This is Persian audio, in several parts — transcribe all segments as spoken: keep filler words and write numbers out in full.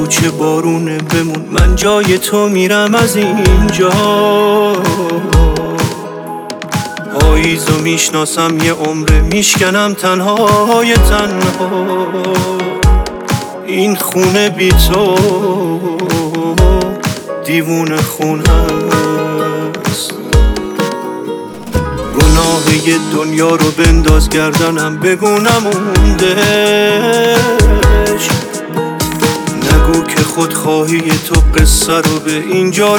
کوچه بارونه بمون، من جای تو میرم از اینجا. پاییزو میشناسم یه عمره، میشکنم تنهای تنها. این خونه بی تو دیوونه خونه است. گناه یه دنیا رو بنداز گردنم، بگو نموندش. نگو که خودخواهی تو قصه رو به اینجا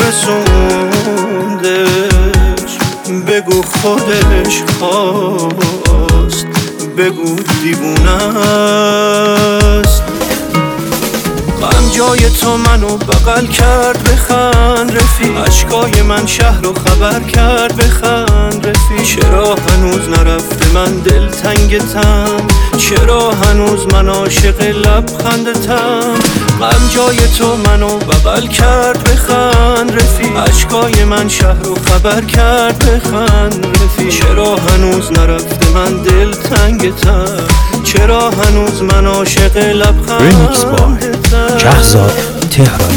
رسوندش. بگو خودش خواست، بگو دیوونه است. غم جای تو منو بغل کرد، بخند رفیق. اشکای من شهر رو خبر کرد، بخند رفیق. چرا هنوز نرفته من دلتنگتم؟ چرا هنوز من عاشق لبخندتم؟ غم جای تو منو بغل کرد، بخند رفیق. اشکای من شهر رو خبر کرد، بخند رفیق. چرا هنوز نرفته من دلتنگتم؟ چرا هنوز من عاشق لبخندتم؟ شهرزاد تهرانی.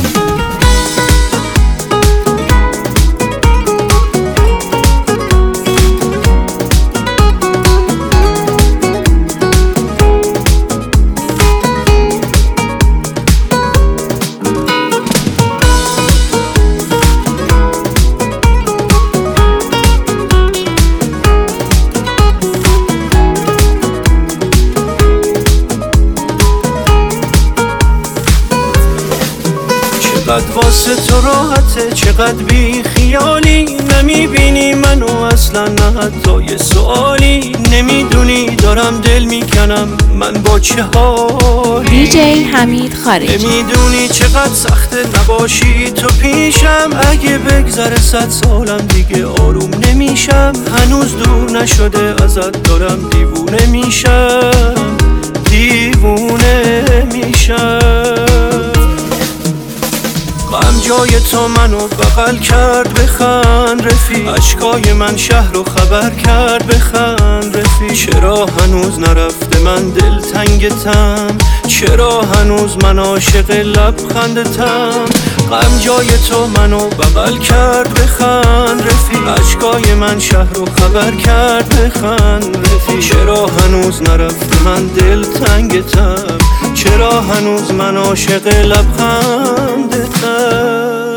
چقدر واسه تو راحته، چقدر بی خیالی. نمیبینی منو اصلا، نه حتی یه سوالی. نمیدونی دارم دل میکنم من با چه حالی. دیجی حمید خارجی. نمیدونی چقدر سخته نباشی تو پیشم. اگه بگذره صد سالم دیگه آروم نمیشم. هنوز دور نشده ازت، دارم دیوونه میشم، دیوونه میشم. غم جای تو منو بغل کرد، بخند رفیق. اشکای من شهر رو خبر کرد، بخند رفیق. چرا هنوز نرفته من دلتنگتم؟ چرا هنوز من عاشق لبخندتم؟ غم جای تو منو بغل کرد، بخند رفیق. اشکای من شهر رو خبر کرد، بخند رفیق. چرا هنوز نرفته من دلتنگتم؟ چرا هنوز من عاشق لبخندتم؟